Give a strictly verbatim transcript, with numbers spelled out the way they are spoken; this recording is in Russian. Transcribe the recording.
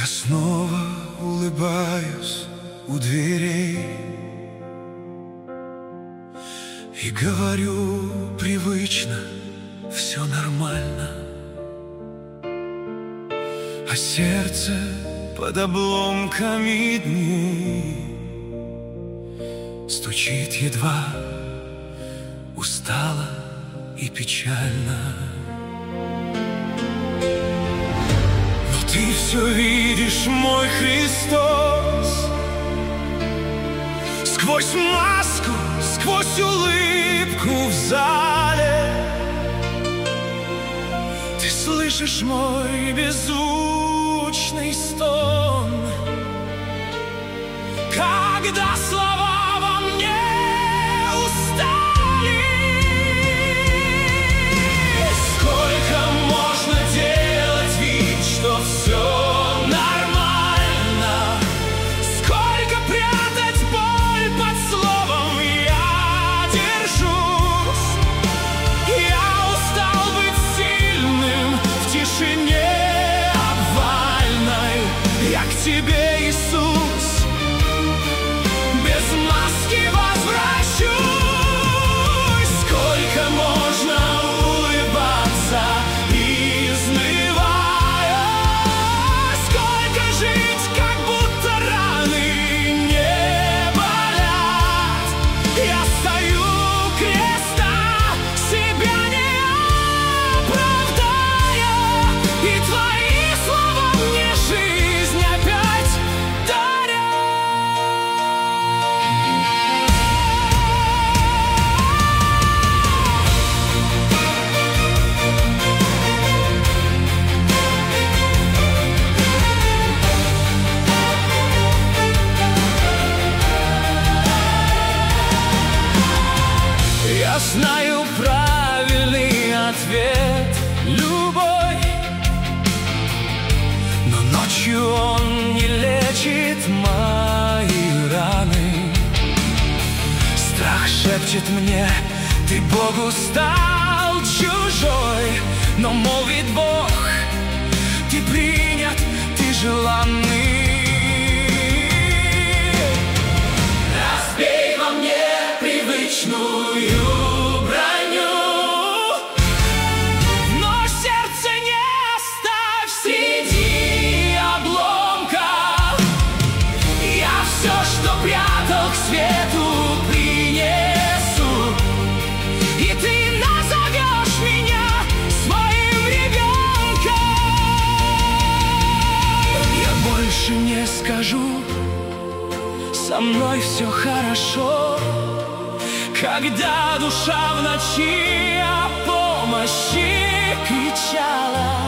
Я снова улыбаюсь у дверей и говорю привычно: все нормально. А сердце под обломками дней стучит едва, устало и печально. Но ты все видишь, мой Христос, сквозь маску, сквозь улыбку в зале. Ты слышишь мой беззвучный стон, когда слова во мне устали. Сколько можно делать вид, что все нормально? Сколько прятать боль под словом «я держусь»? Я устал быть сильным в тишине обвальной. Я к тебе, Иисус, без маски возвращусь. Сколько можно улыбаться, изнывая? Сколько жить, как будто раны не болят? Я стою у креста, себя не оправдая, и твои слова мне жизнь опять дарят. Я знаю правильный ответ — любой, но ночью он не лечит мои раны. Страх шепчет мне: ты Богу стал чужой, но молвит Бог: ты принят, ты желанный. Разбей во мне привычную броню, но сердце не оставь среди обломков. Я все, что прятал, к свету принесу, и ты назовешь меня своим ребенком. Я больше не скажу: со мной все хорошо, когда душа в ночи о помощи кричала.